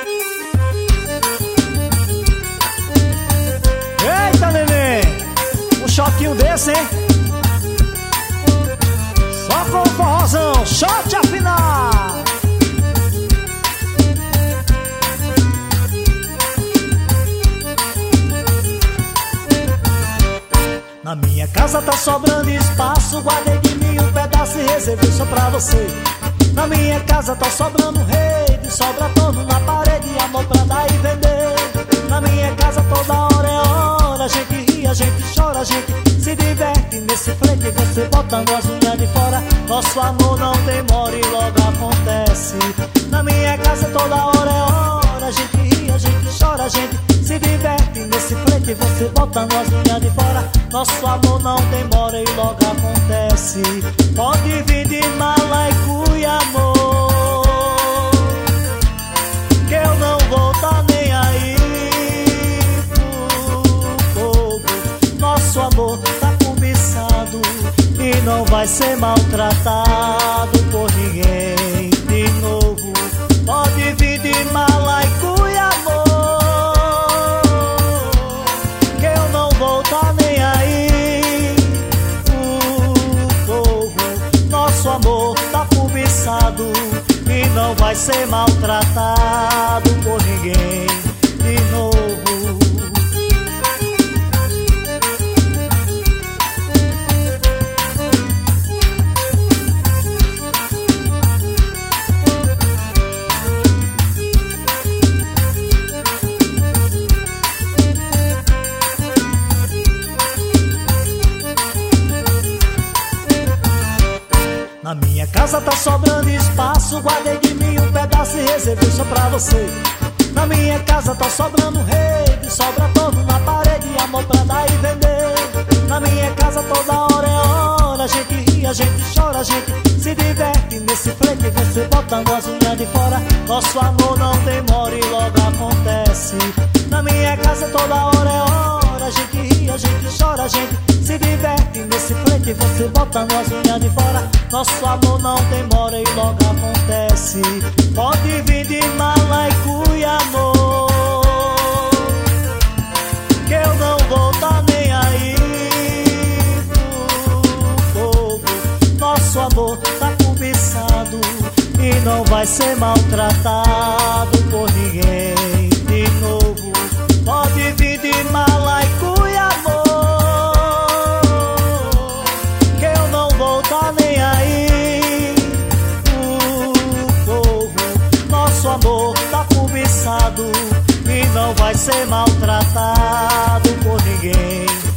Eita, neném, um choquinho desse, hein? Só com o forrozão, shot afinal. Na minha casa tá sobrando espaço, guardei de mim um pedaço e reservei só pra você. Na minha casa tá sobrando rede, sobra todo na parede, amor pra dar e vender. Na minha casa toda hora é hora, a gente ri, a gente chora, a gente se diverte nesse flerte, você botando as unhas de fora. Nosso amor não demora e logo acontece. Na minha casa toda hora é hora, a gente ri, a gente chora, a gente se diverte nesse flerte, você botando as unhas de fora. Nosso amor não demora e logo acontece. Pode vir de mala e cuia, amor, que eu não vou tá nem aí pro povo. Nosso amor tá cobiçado e não vai ser maltratado por ninguém de novo. Pode vir de mala e cuia, amor, que eu não vou tá nem aí pro povo. Nosso amor tá cobiçado e não vai ser maltratado por ninguém de novo. Na minha casa tá sobrando espaço, guardei de mim um pedaço e reservei só pra você. Na minha casa tá sobrando rede, sobra todo na parede, amor pra dar e vender. Na minha casa toda hora é hora, a gente ri, a gente chora, a gente se diverte nesse flerte, você botando as unhas de fora. Nosso amor não demora e logo acontece. Na minha casa toda hora é hora, a gente ri, a gente chora, a gente se diverte nesse flerte, você botando as unhas de fora. Nosso amor não demora e logo acontece. Pode vir de mala e cuia, amor, que eu não vou tá nem aí pro povo. Nosso amor tá cobiçado e não vai ser maltratado por ninguém de novo. Pode vir de mala e cuia, amor, que eu não vou tá nem aí pro povo. Nosso amor tá cobiçado e não vai ser maltratado por ninguém